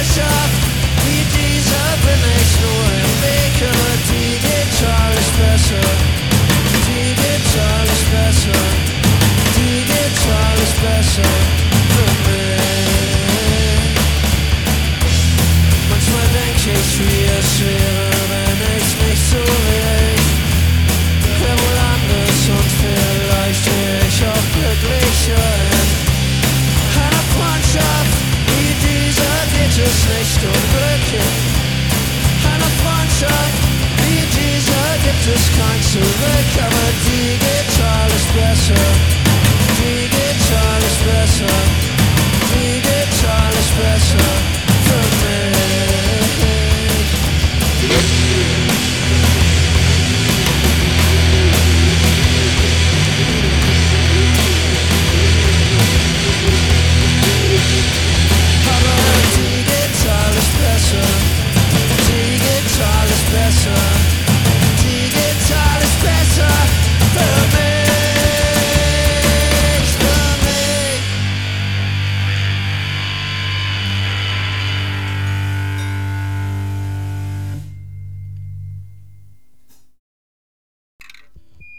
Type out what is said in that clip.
Gesellschaft wie diese bin ich nur im Wege. Digital ist besser, digital ist besser, digital ist besser für mich. Manchmal denke ich, wie es wäre, wenn ich nicht so wäre. Wär wohl anders und vielleicht wäre ich auch glücklicher. Eine Freundschaft wie diese geht es nicht unglücklich. Eine Freundschaft wie diese gibt es kein Zurück, aber